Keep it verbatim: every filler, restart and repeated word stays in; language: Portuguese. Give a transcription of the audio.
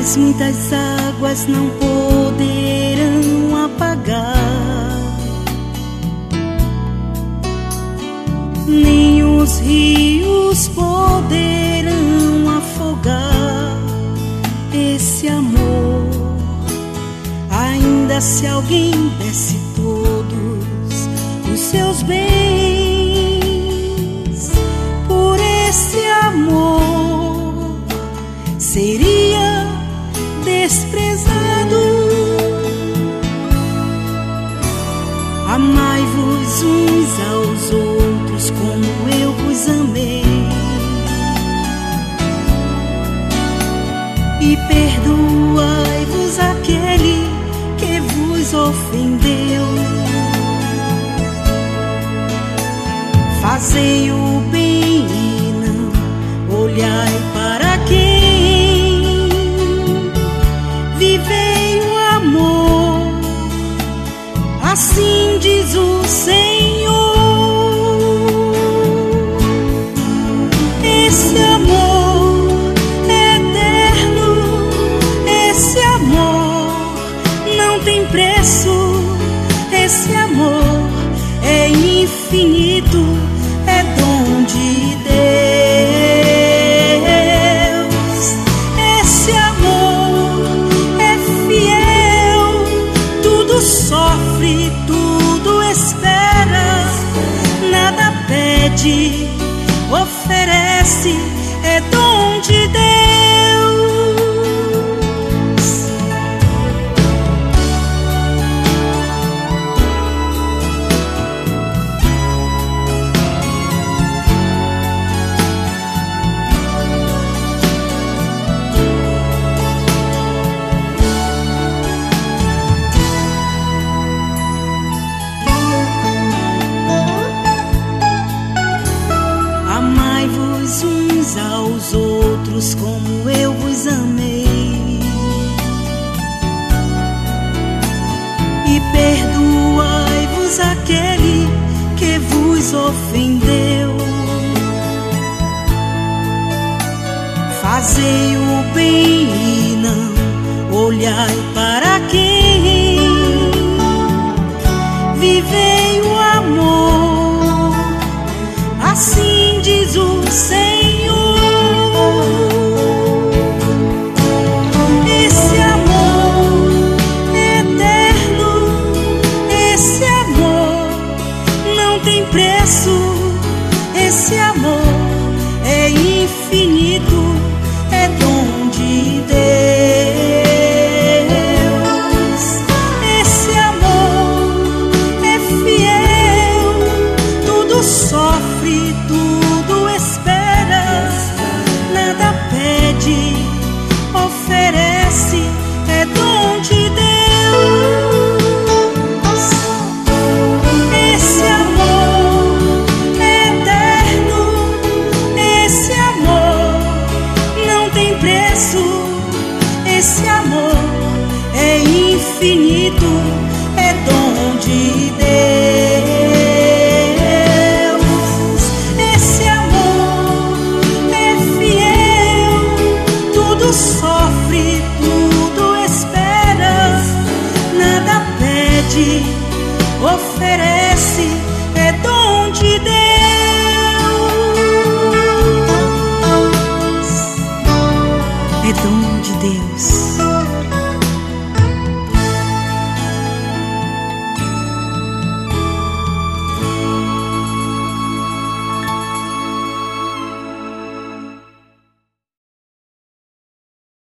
As muitas águas não poderão apagar, nem os rios poderão afogar esse amor. Ainda se alguém desse todos os seus bens por esse amor, seria desprezado. Amai-vos uns aos outros como eu vos amei, e perdoai-vos aquele que vos ofendeu. Fazei o bem e não olhai para quem, vivei o amor, assim diz o Senhor. Esse amor é eterno, esse amor não tem preço, esse amor é infinito, é dom de Deus. Esse amor é fiel, tudo sofre, tudo espera, nada pede, oferece, é dom de Deus. Amai-vos uns aos outros como eu vos amei, e perdoai-vos aquele que vos ofendeu. Fazei o bem e não olhai para quem, vivei o amor, assim diz o Senhor. Esse amor é eterno, esse amor não tem preço, esse amor é infinito, é dom de Deus. Esse amor é fiel, tudo sofre, tudo espera, nada pede, oferece, é dom de Deus. Esse amor é eterno, esse amor não tem preço, esse amor é infinito, é dom de Deus. Esse amor é fiel, tudo sofre, tudo espera, nada pede, oferece, é dom de Deus.